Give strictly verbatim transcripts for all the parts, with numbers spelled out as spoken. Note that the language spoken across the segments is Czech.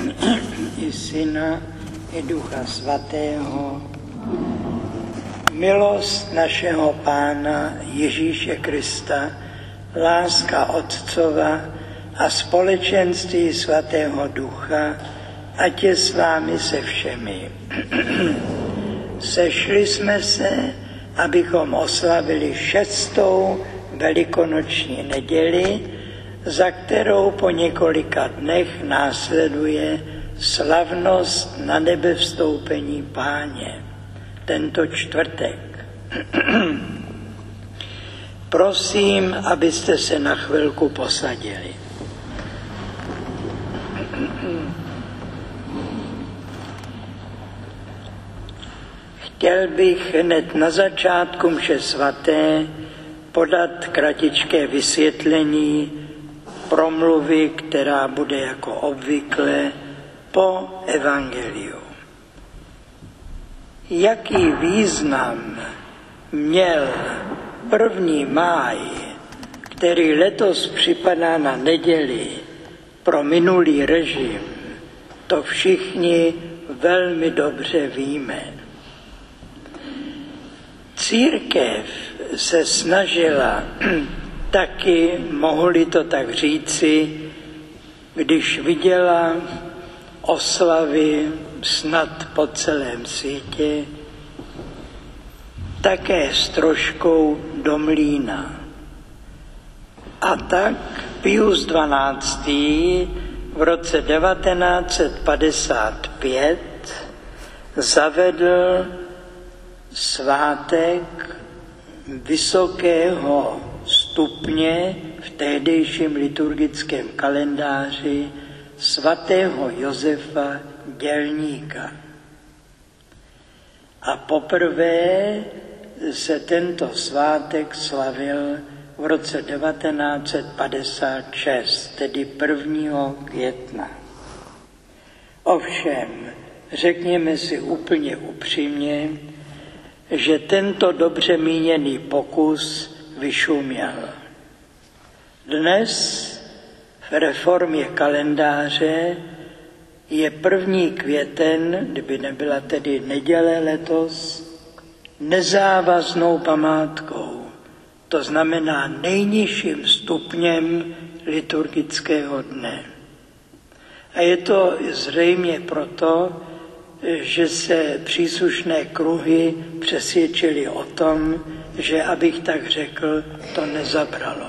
i Syna, i Ducha Svatého. Milost našeho Pána Ježíše Krista, láska Otcova a společenství Svatého Ducha, ať je s vámi se všemi. Sešli jsme se, abychom oslavili šestou velikonoční neděli, za kterou po několika dnech následuje slavnost na nebe vstoupení Páně, tento čtvrtek. Prosím, abyste se na chvilku posadili. Chtěl bych hned na začátku mše svaté podat kratičké vysvětlení promluvy, která bude jako obvykle po evangeliu. Jaký význam měl první máj, který letos připadá na neděli, pro minulý režim, to všichni velmi dobře víme. Církev se snažila taky, mohli to tak říci, když viděla oslavy snad po celém světě, také s troškou do mlýna. A tak Pius dvanáctý v roce devatenáct set padesát pět zavedl svátek vysokého stupně v tehdejším liturgickém kalendáři svatého Josefa Dělníka. A poprvé se tento svátek slavil v roce devatenáct set padesát šest, tedy prvního května. Ovšem, řekněme si úplně upřímně, že tento dobře míněný pokus vyšuměl. Dnes v reformě kalendáře je první květen, kdyby nebyla tedy neděle letos, nezávaznou památkou, to znamená nejnižším stupněm liturgického dne. A je to zřejmě proto, že se příslušné kruhy přesvědčily o tom, že, abych tak řekl, to nezabralo.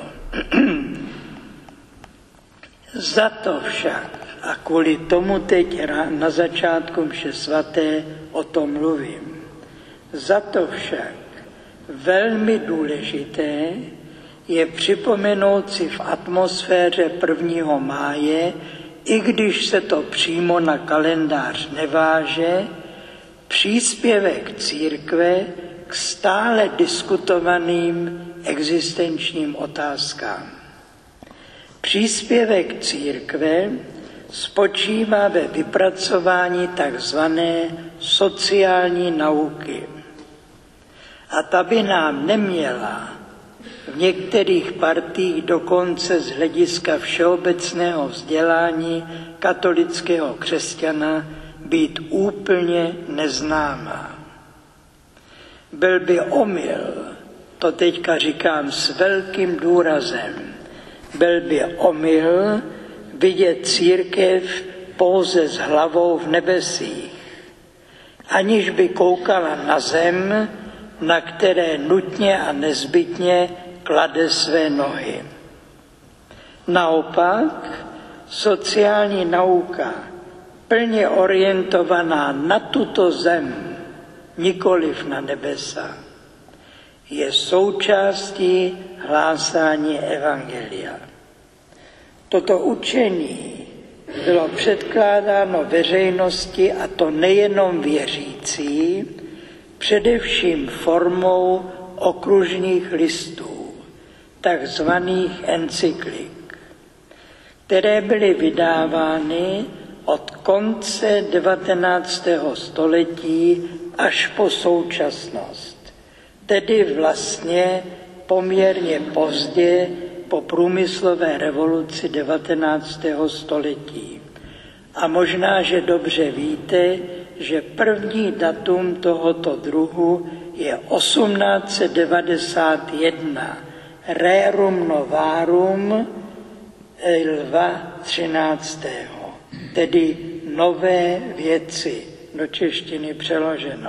Za to však, a kvůli tomu teď na začátku mše svaté o tom mluvím, za to však velmi důležité je připomenout si v atmosféře prvního máje, i když se to přímo na kalendář neváže, příspěvek církve k stále diskutovaným existenčním otázkám. Příspěvek církve spočívá ve vypracování takzvané sociální nauky. A ta by nám neměla v některých partiích dokonce z hlediska všeobecného vzdělání katolického křesťana být úplně neznámá. Byl by omyl, to teďka říkám s velkým důrazem, byl by omyl vidět církev pouze s hlavou v nebesích, aniž by koukala na zem, na které nutně a nezbytně klade své nohy. Naopak, sociální nauka, plně orientovaná na tuto zem, nikoliv na nebesa, je součástí hlásání evangelia. Toto učení bylo předkládáno veřejnosti, a to nejenom věřící, především formou okružních listů, takzvaných encyklik, které byly vydávány od konce devatenáctého století až po současnost, tedy vlastně poměrně pozdě po průmyslové revoluci devatenáctého století. A možná, že dobře víte, že první datum tohoto druhu je osmnáct set devadesát jedna, Rerum Novarum Lva třináctého, tedy nové věci, do češtiny přeloženo.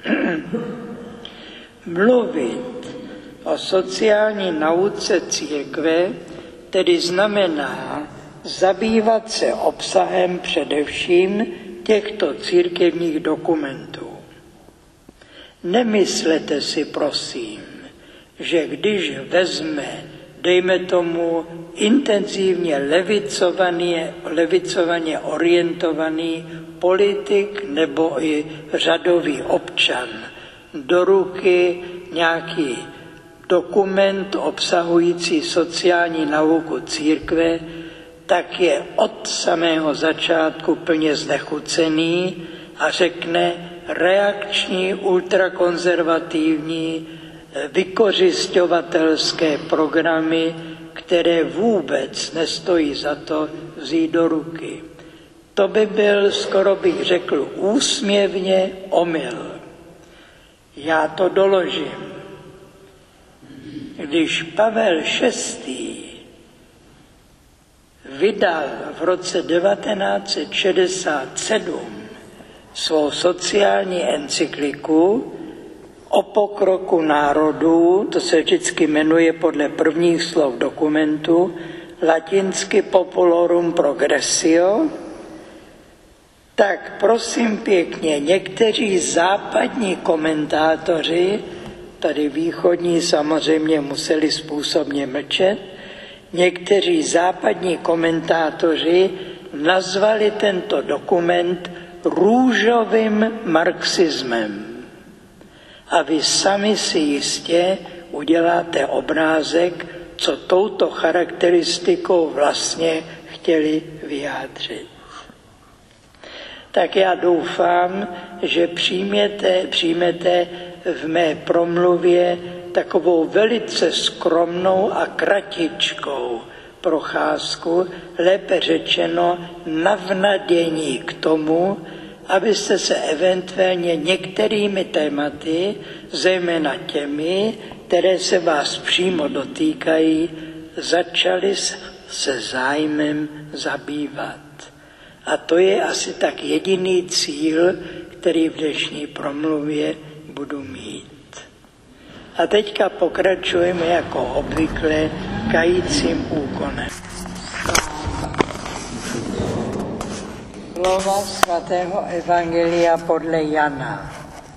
Mluvit o sociální nauce církve tedy znamená zabývat se obsahem především těchto církevních dokumentů. Nemyslete si, prosím, že když vezme, dejme tomu, intenzivně levicovaně, levicovaně orientovaný politik nebo i řadový občan do ruky nějaký dokument obsahující sociální nauku církve, tak je od samého začátku plně znechucený a řekne reakční, ultrakonzervativní, vykořisťovatelské programy, které vůbec nestojí za to vzít do ruky. To by byl, skoro bych řekl, úsměvně omyl. Já to doložím. Když Pavel šestý vydal v roce devatenáct set šedesát sedm svou sociální encykliku o pokroku národů, to se vždycky jmenuje podle prvních slov dokumentu, latinsky Populorum Progressio, tak prosím pěkně, někteří západní komentátoři, tady východní samozřejmě museli způsobně mlčet, někteří západní komentátoři nazvali tento dokument růžovým marxismem. A vy sami si jistě uděláte obrázek, co touto charakteristikou vlastně chtěli vyjádřit. Tak já doufám, že přijmete, přijmete v mé promluvě takovou velice skromnou a kratičkou procházku, lépe řečeno navnadění k tomu, abyste se eventuálně některými tématy, zejména těmi, které se vás přímo dotýkají, začali se zájmem zabývat. A to je asi tak jediný cíl, který v dnešní promluvě budu mít. A teďka pokračujeme jako obvykle kajícím úkonem. Slova svatého evangelia podle Jana.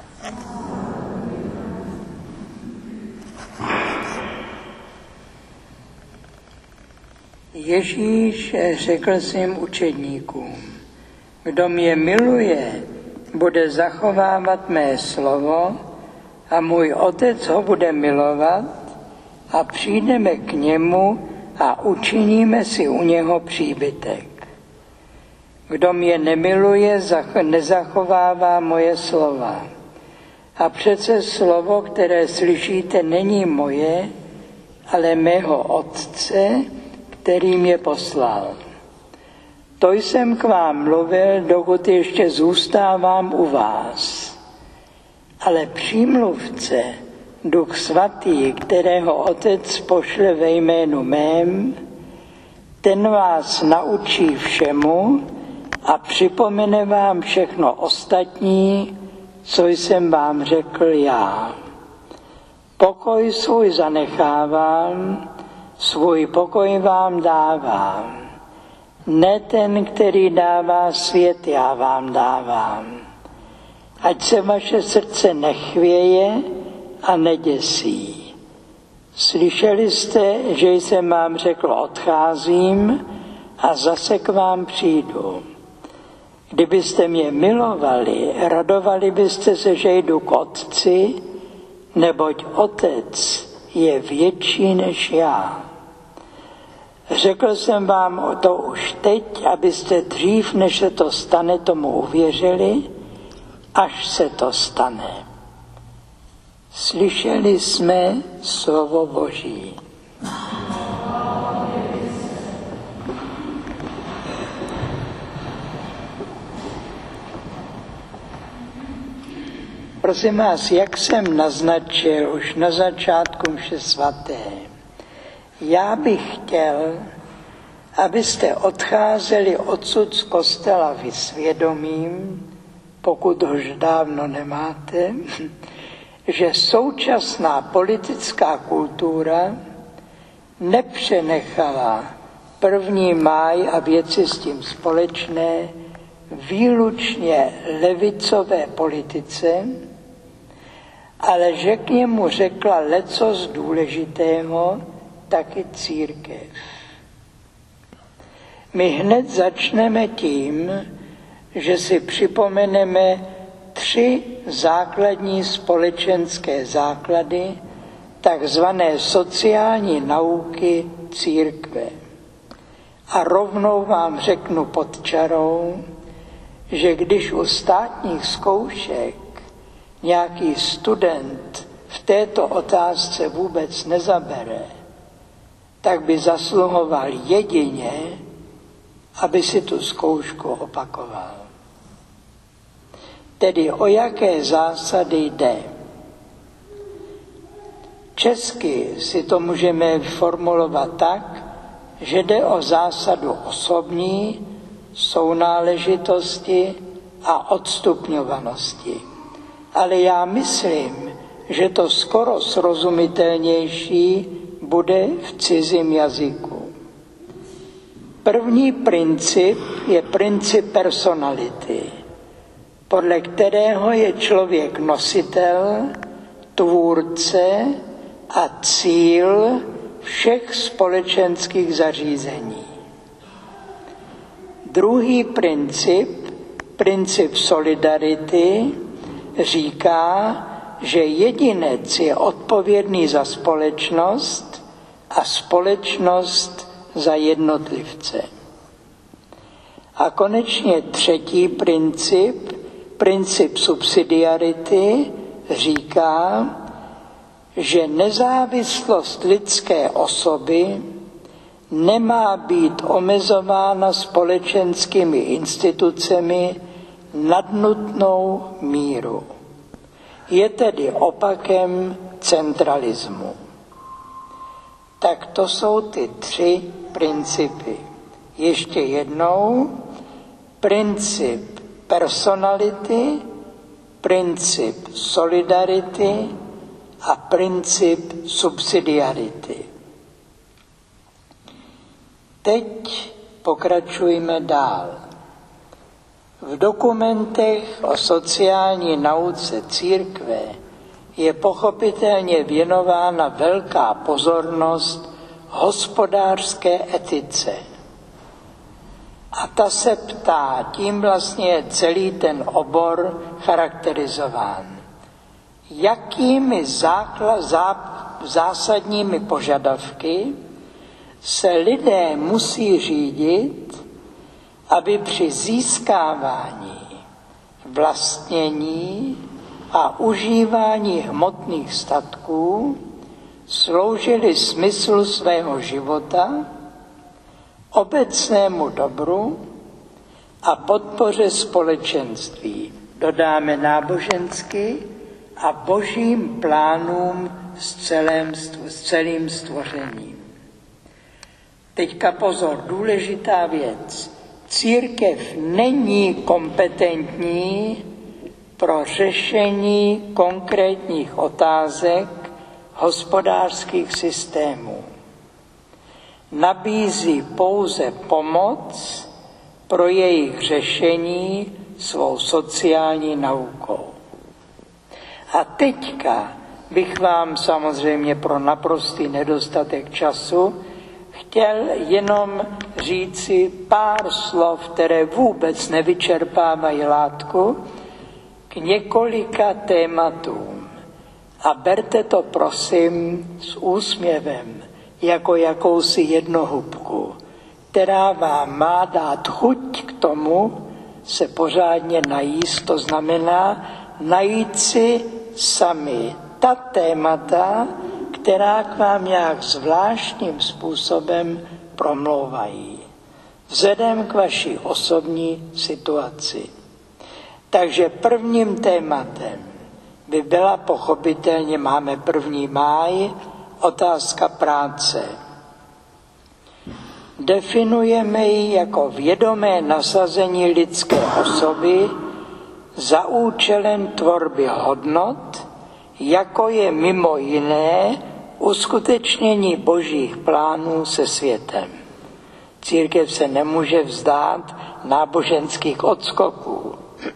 Ježíš řekl svým učedníkům, kdo mě miluje, bude zachovávat mé slovo a můj otec ho bude milovat a přijdeme k němu a učiníme si u něho příbytek. Kdo mě nemiluje, nezachovává moje slova. A přece slovo, které slyšíte, není moje, ale mého Otce, který mě poslal. To jsem k vám mluvil, dokud ještě zůstávám u vás. Ale přímluvce, Duch Svatý, kterého Otec pošle ve jménu mém, ten vás naučí všemu a připomene vám všechno ostatní, co jsem vám řekl já. Pokoj svůj zanechávám, svůj pokoj vám dávám. Ne ten, který dává svět, já vám dávám. Ať se vaše srdce nechvěje a neděsí. Slyšeli jste, že jsem vám řekl, odcházím a zase k vám přijdu. Kdybyste mě milovali, radovali byste se, že jdu k Otci, neboť Otec je větší než já. Řekl jsem vám to už teď, abyste dřív, než se to stane, tomu uvěřili, až se to stane. Slyšeli jsme slovo Boží. prosím vás, jak jsem naznačil už na začátku mše svaté, já bych chtěl, abyste odcházeli odsud z kostela vysvědomím, pokud hož dávno nemáte, že současná politická kultura nepřenechala první máj a věci s tím společné výlučně levicové politice, ale že k němu řekla lecos důležitého taky církev. My hned začneme tím, že si připomeneme tři základní společenské základy takzvané sociální nauky církve. A rovnou vám řeknu pod čarou, že když u státních zkoušek nějaký student v této otázce vůbec nezabere, tak by zasluhoval jedině, aby si tu zkoušku opakoval. Tedy o jaké zásady jde? Česky si to můžeme formulovat tak, že jde o zásadu osobní, sounáležitosti a odstupňovanosti. Ale já myslím, že to skoro srozumitelnější bude v cizím jazyku. První princip je princip personality, podle kterého je člověk nositel, tvůrce a cíl všech společenských zařízení. Druhý princip, princip solidarity, říká, že jedinec je odpovědný za společnost a společnost za jednotlivce. A konečně třetí princip, princip subsidiarity, říká, že nezávislost lidské osoby nemá být omezována společenskými institucemi nad nutnou míru. Je tedy opakem centralismu. Tak to jsou ty tři principy. Ještě jednou, princip personality, princip solidarity a princip subsidiarity. Teď pokračujeme dál. V dokumentech o sociální nauce církve je pochopitelně věnována velká pozornost hospodářské etice. A ta se ptá, tím vlastně je celý ten obor charakterizován. Jakými základ, zá, zásadními požadavky se lidé musí řídit, aby při získávání, vlastnění a užívání hmotných statků sloužili smyslu svého života, obecnému dobru a podpoře společenství. Dodáme nábožensky a božím plánům s, celém, s celým stvořením. Teďka pozor, důležitá věc. Církev není kompetentní pro řešení konkrétních otázek hospodářských systémů. Nabízí pouze pomoc pro jejich řešení svou sociální naukou. A teďka bych vám samozřejmě pro naprostý nedostatek času chtěl jenom říci pár slov, které vůbec nevyčerpávají látku, k několika tématům. A berte to prosím s úsměvem, jako jakousi jednohubku, která vám má dát chuť k tomu se pořádně najíst, to znamená najít si sami ta témata, která k vám nějak zvláštním způsobem promlouvají, vzhledem k vaší osobní situaci. Takže prvním tématem by byla pochopitelně, máme první máj, otázka práce. Definujeme ji jako vědomé nasazení lidské osoby za účelem tvorby hodnot, jako je mimo jiné uskutečnění božích plánů se světem. Církev se nemůže vzdát náboženských odskoků.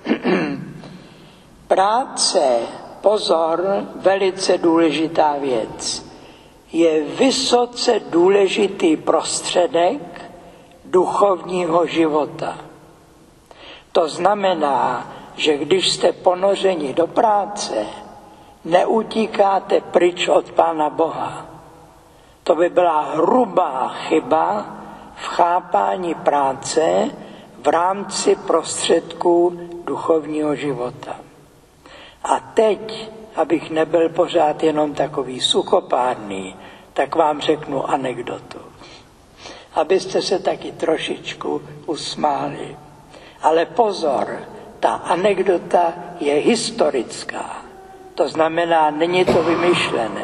Práce, pozor, velice důležitá věc, je vysoce důležitý prostředek duchovního života. To znamená, že když jste ponořeni do práce, neutíkáte pryč od Pána Boha. To by byla hrubá chyba v chápání práce v rámci prostředků duchovního života. A teď, abych nebyl pořád jenom takový suchopárný, tak vám řeknu anekdotu. Abyste se taky trošičku usmáli. Ale pozor, ta anekdota je historická. To znamená, není to vymyšlené.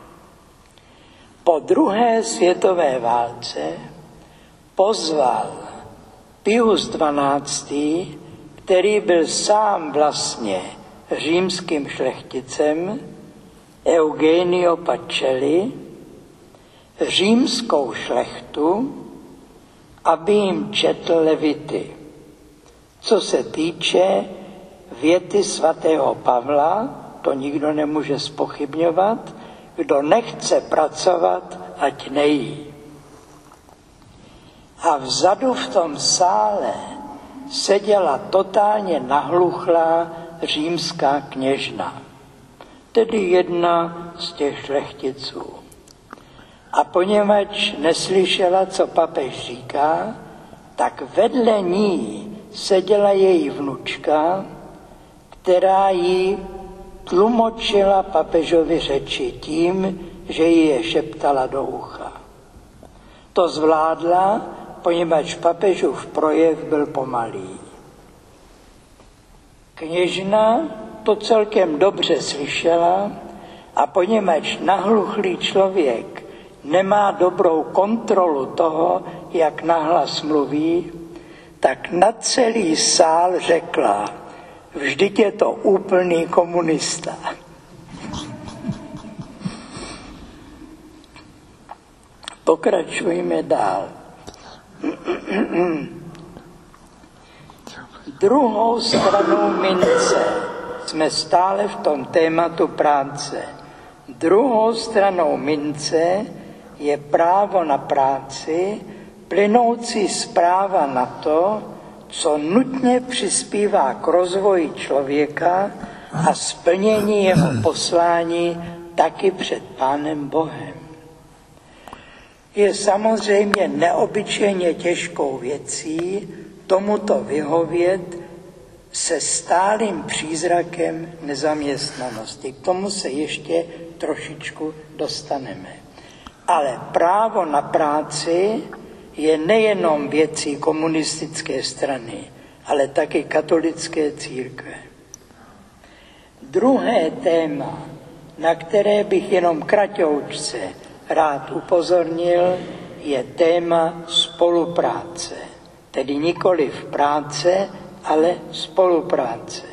Po druhé světové válce pozval Pius dvanáctý, který byl sám vlastně římským šlechticem, Eugenio Pacelli, římskou šlechtu, aby jim četl Levity. Co se týče věty svatého Pavla, to nikdo nemůže zpochybňovat, kdo nechce pracovat, ať nejí. A vzadu v tom sále seděla totálně nahluchlá římská kněžna, tedy jedna z těch šlechticů. A poněvadž neslyšela, co papež říká, tak vedle ní seděla její vnučka, která jí tlumočila papežovi řeči tím, že jí je šeptala do ucha. To zvládla, poněvadž papežův projev byl pomalý. Kněžna to celkem dobře slyšela a poněvadž nahluchlý člověk nemá dobrou kontrolu toho, jak nahlas mluví, tak na celý sál řekla: vždyť je to úplný komunista. Pokračujeme dál. Druhou stranou mince, jsme stále v tom tématu práce, druhou stranou mince je právo na práci, plynoucí z práva na to, co nutně přispívá k rozvoji člověka a splnění jeho poslání taky před Pánem Bohem. Je samozřejmě neobyčejně těžkou věcí tomuto vyhovět se stálým přízrakem nezaměstnanosti. K tomu se ještě trošičku dostaneme. Ale právo na práci je nejenom věcí komunistické strany, ale taky katolické církve. Druhé téma, na které bych jenom kraťoučce rád upozornil, je téma spolupráce. Tedy nikoliv práce, ale spolupráce.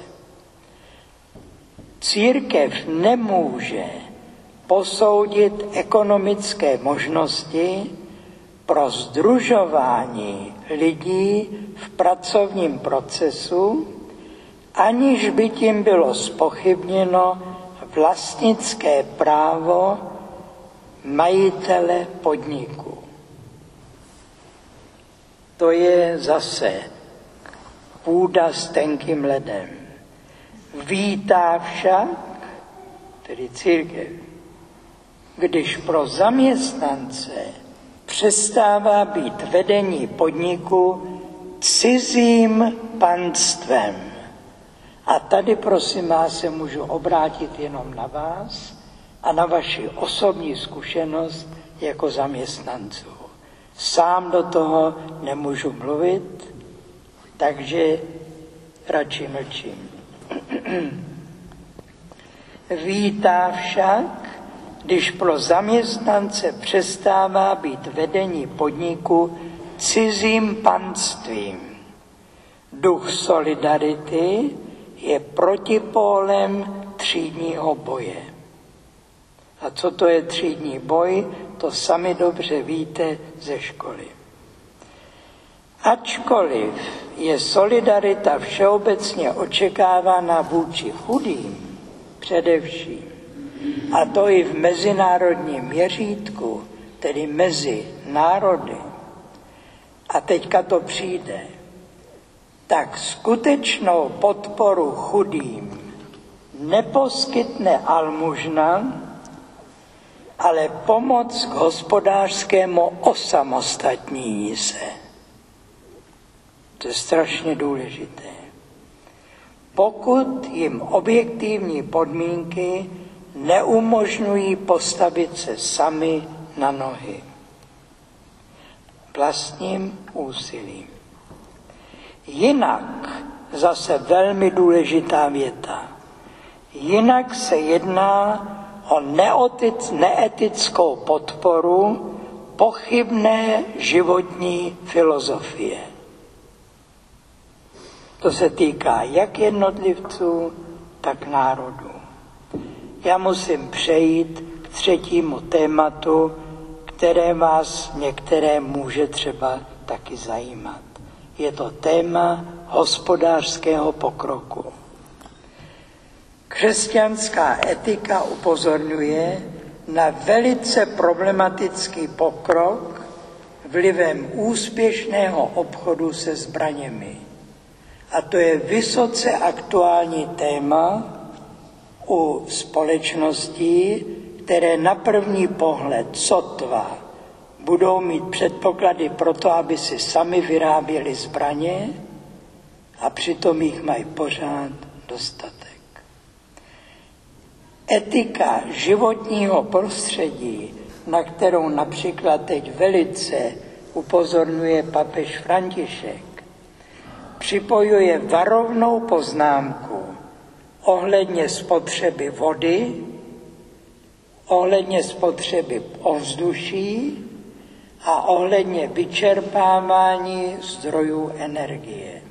Církev nemůže posoudit ekonomické možnosti pro sdružování lidí v pracovním procesu, aniž by tím bylo zpochybněno vlastnické právo majitele podniku. To je zase půda s tenkým ledem. Vítá však, tedy církev, když pro zaměstnance přestává být vedení podniku cizím panstvem. A tady, prosím vás, se můžu obrátit jenom na vás a na vaši osobní zkušenost jako zaměstnanců. Sám do toho nemůžu mluvit, takže radši mlčím. Vítá však, když pro zaměstnance přestává být vedení podniku cizím panstvím. Duch solidarity je protipólem třídního boje. A co to je třídní boj, to sami dobře víte ze školy. Ačkoliv je solidarita všeobecně očekávána vůči chudým, především, a to i v mezinárodním měřítku, tedy mezi národy, a teďka to přijde, tak skutečnou podporu chudým neposkytne almužna, ale pomoc k hospodářskému osamostatnění se. To je strašně důležité. Pokud jim objektivní podmínky neumožňují postavit se sami na nohy. Vlastním úsilím. Jinak, zase velmi důležitá věta, jinak se jedná o neotic, neetickou podporu pochybné životní filozofie. To se týká jak jednotlivců, tak národů. Já musím přejít k třetímu tématu, které vás některé může třeba taky zajímat. Je to téma hospodářského pokroku. Křesťanská etika upozorňuje na velice problematický pokrok vlivem úspěšného obchodu se zbraněmi. A to je vysoce aktuální téma u společností, které na první pohled sotva budou mít předpoklady pro to, aby si sami vyráběli zbraně a přitom jich mají pořád dostatek. Etika životního prostředí, na kterou například teď velice upozorňuje papež František, připojuje varovnou poznámku ohledně spotřeby vody, ohledně spotřeby ovzduší a ohledně vyčerpávání zdrojů energie.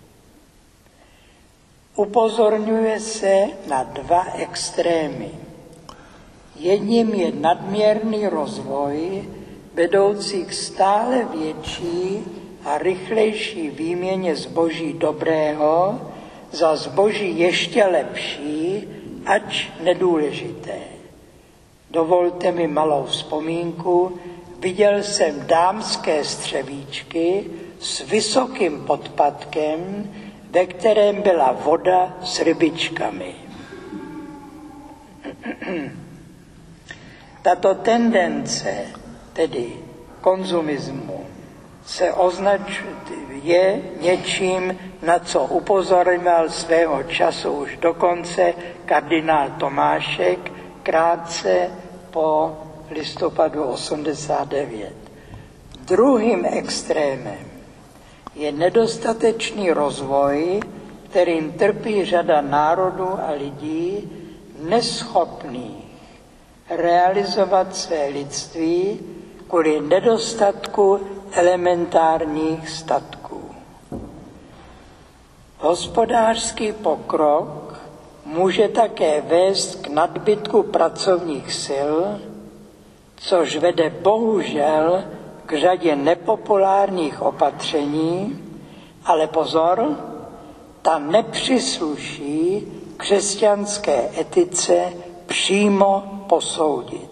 Upozorňuje se na dva extrémy. Jedním je nadměrný rozvoj, vedoucí k stále větší a rychlejší výměně zboží dobrého za zboží ještě lepší, ač nedůležité. Dovolte mi malou vzpomínku. Viděl jsem dámské střevíčky s vysokým podpatkem, ve kterém byla voda s rybičkami. Tato tendence, tedy konzumismu, se označuje něčím, na co upozorňoval svého času už dokonce kardinál Tomášek krátce po listopadu osmdesát devět. Druhým extrémem je nedostatečný rozvoj, kterým trpí řada národů a lidí neschopných realizovat své lidství kvůli nedostatku elementárních statků. Hospodářský pokrok může také vést k nadbytku pracovních sil, což vede bohužel k řadě nepopulárních opatření, ale pozor, ta nepřísluší křesťanské etice přímo posoudit.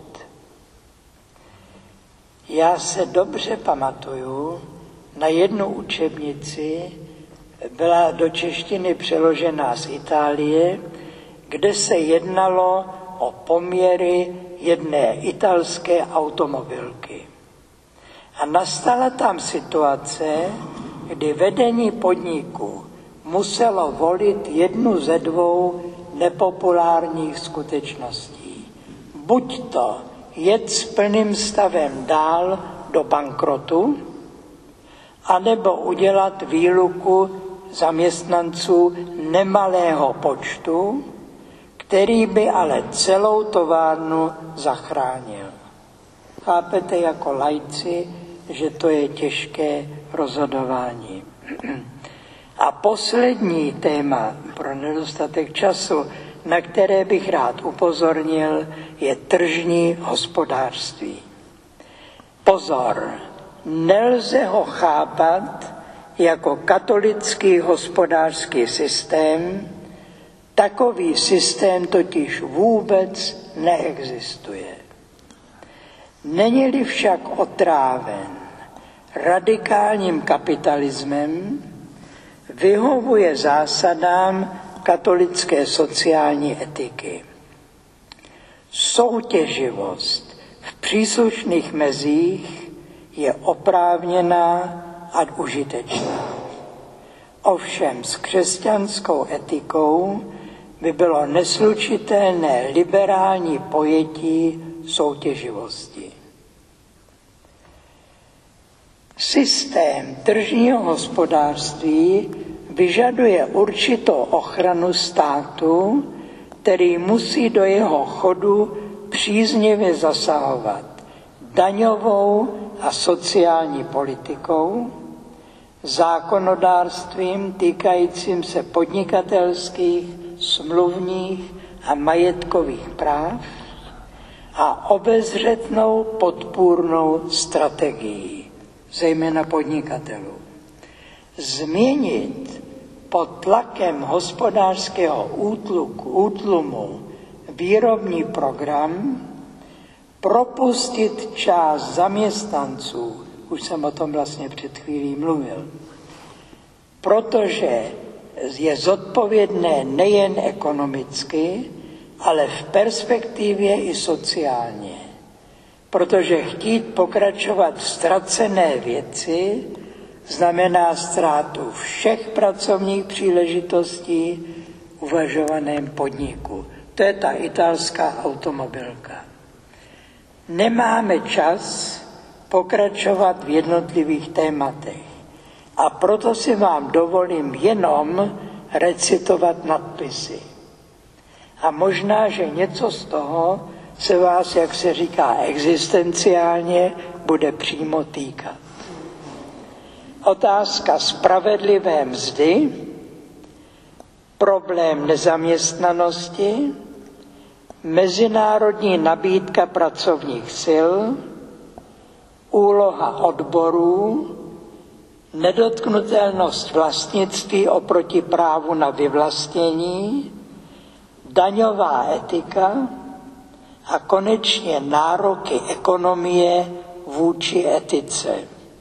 Já se dobře pamatuju na jednu učebnici, byla do češtiny přeložená z Itálie, kde se jednalo o poměry jedné italské automobilky. A nastala tam situace, kdy vedení podniku muselo volit jednu ze dvou nepopulárních skutečností. Buď to jet s plným stavem dál do bankrotu, anebo udělat výluku zaměstnanců nemalého počtu, který by ale celou továrnu zachránil. Chápete jako laici, že to je těžké rozhodování. A poslední téma pro nedostatek času, na které bych rád upozornil, je tržní hospodářství. Pozor, nelze ho chápat jako katolický hospodářský systém, takový systém totiž vůbec neexistuje. Není-li však otráven radikálním kapitalismem, vyhovuje zásadám katolické sociální etiky. Soutěživost v příslušných mezích je oprávněná a užitečná. Ovšem s křesťanskou etikou by bylo neslučitelné liberální pojetí soutěživosti. Systém tržního hospodářství vyžaduje určitou ochranu státu, který musí do jeho chodu příznivě zasahovat daňovou a sociální politikou, zákonodárstvím týkajícím se podnikatelských, smluvních a majetkových práv a obezřetnou podpůrnou strategií, zejména podnikatelů. Změnit pod tlakem hospodářského útluku, útlumu výrobní program, propustit část zaměstnanců, už jsem o tom vlastně před chvílí mluvil, protože je zodpovědné nejen ekonomicky, ale v perspektivě i sociálně. Protože chtít pokračovat v ztracené věci znamená ztrátu všech pracovních příležitostí v uvažovaném podniku. To je ta italská automobilka. Nemáme čas pokračovat v jednotlivých tématech a proto si vám dovolím jenom recitovat nadpisy. A možná, že něco z toho se vás, jak se říká, existenciálně bude přímo týkat. Otázka spravedlivé mzdy, problém nezaměstnanosti, mezinárodní nabídka pracovních sil, úloha odborů, nedotknutelnost vlastnictví oproti právu na vyvlastnění, daňová etika a konečně nároky ekonomie vůči etice.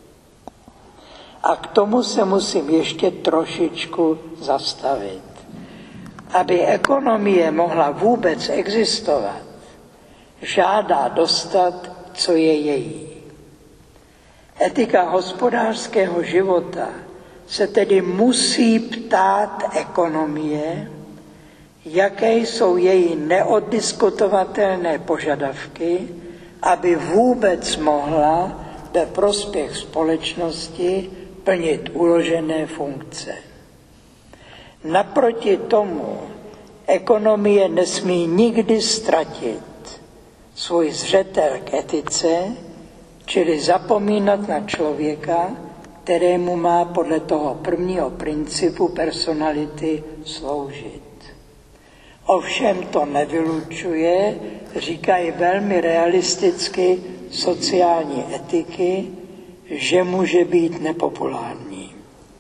A k tomu se musím ještě trošičku zastavit. Aby ekonomie mohla vůbec existovat, žádá dostat, co je její. Etika hospodářského života se tedy musí ptát ekonomie, jaké jsou její neoddiskutovatelné požadavky, aby vůbec mohla ve prospěch společnosti plnit uložené funkce. Naproti tomu ekonomie nesmí nikdy ztratit svůj zřetel k etice, čili zapomínat na člověka, kterému má podle toho prvního principu personality sloužit. Ovšem to nevylučuje, říkají velmi realisticky sociální etiky, že může být nepopulární.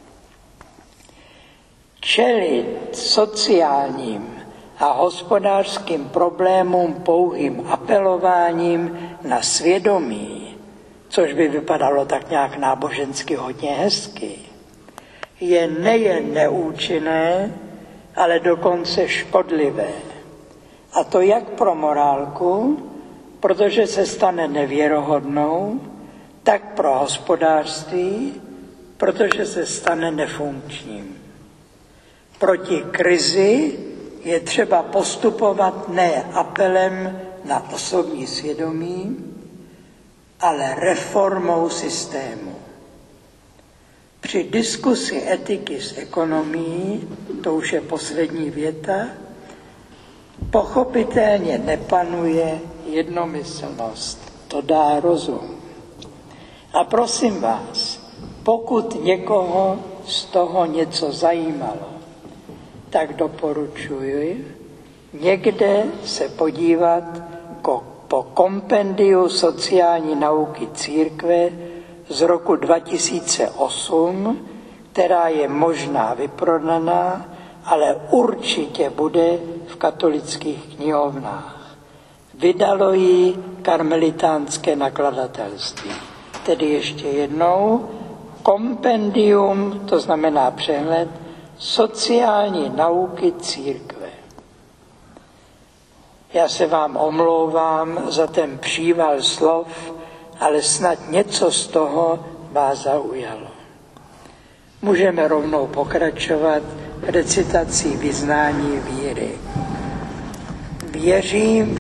Čelit sociálním a hospodářským problémům pouhým apelováním na svědomí, což by vypadalo tak nějak nábožensky hodně hezky, je nejen neúčinné, ale dokonce škodlivé. A to jak pro morálku, protože se stane nevěrohodnou, tak pro hospodářství, protože se stane nefunkčním. Proti krizi je třeba postupovat ne apelem na osobní svědomí, ale reformou systému. Při diskusi etiky s ekonomií, to už je poslední věta, Pochopitelně nepanuje jednomyslnost, to dá rozum. A prosím vás, pokud někoho z toho něco zajímalo, tak doporučuji někde se podívat po kompendiu sociální nauky církve z roku dva tisíce osm, která je možná vyprodaná, ale určitě bude v katolických knihovnách. Vydalo ji karmelitánské nakladatelství. Tedy ještě jednou, kompendium, to znamená přehled, sociální nauky církve. Já se vám omlouvám za ten příval slov, ale snad něco z toho vás zaujalo. Můžeme rovnou pokračovat recitací vyznání víry. Věřím